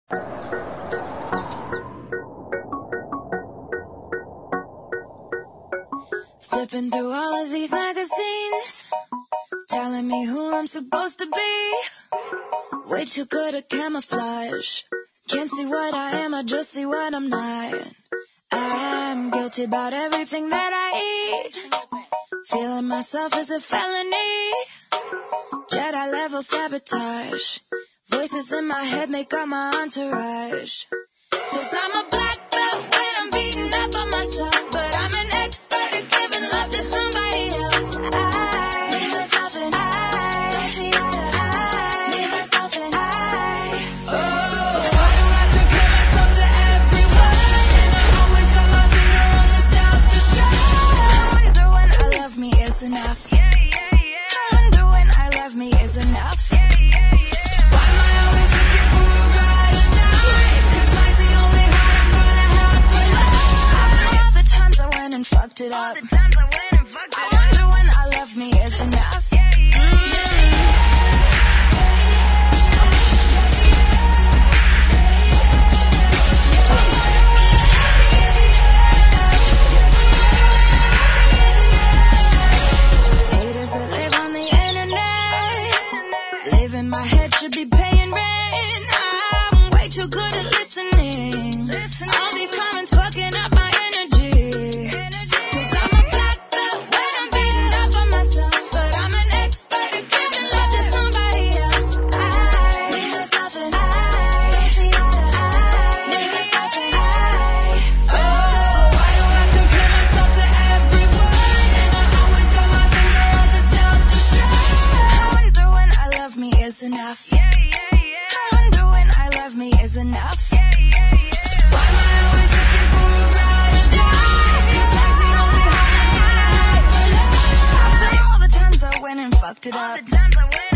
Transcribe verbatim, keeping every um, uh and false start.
Flipping through all of these magazines, telling me who I'm supposed to be. Way too good at camouflage. Can't see what I am, I just see what I'm not. I'm guilty about everything that I eat. Feeling myself is a felony. Jedi level sabotage. Voices in my head make up my entourage. Cause I'm a black belt when I'm beating up on myself, but I'm an expert at giving love to somebody else. I need myself and I I need myself and I oh, why do I compare myself to everyone? And I always got my finger on the self-destruct. I wonder when I love me is enough. Yeah, yeah, yeah. I wonder when I love me is enough. Fucked it up. All the times I went and fucked it up. I wonder when I love me is enough. Yeah, yeah, yeah. Haters that live on the internet, live in my head should be paying rent. I'm way too good at listening. Listen. All these comments fucking up my energy. Enough. Yeah, yeah, yeah. I wonder when I love me is enough. Yeah, yeah, yeah. Why am I always looking for a ride or die? Cause that's the only heart I'm gonna have for love. After all the times I went and fucked it up. All the times I went